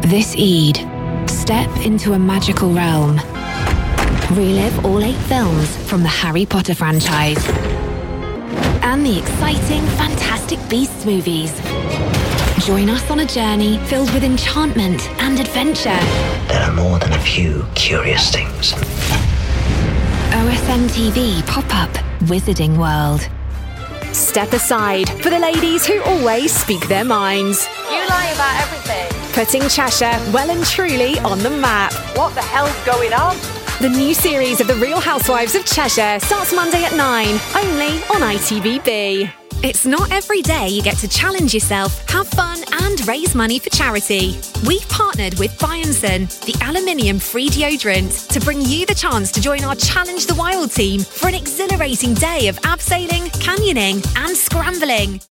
This Eid, step into a magical realm. Relive all 8 films from the Harry Potter franchise. And the exciting Fantastic Beasts movies. Join us on a journey filled with enchantment and adventure. There are more than a few curious things. OSN TV pop-up Wizarding World. Step aside for the ladies who always speak their minds. You lie about everything. Putting Cheshire well and truly on the map. What the hell's going on? The new series of The Real Housewives of Cheshire starts Monday at 9, only on ITVB. It's not every day you get to challenge yourself, have fun and raise money for charity. We've partnered with Bionson, the aluminium-free deodorant, to bring you the chance to join our Challenge the Wild team for an exhilarating day of abseiling, canyoning and scrambling.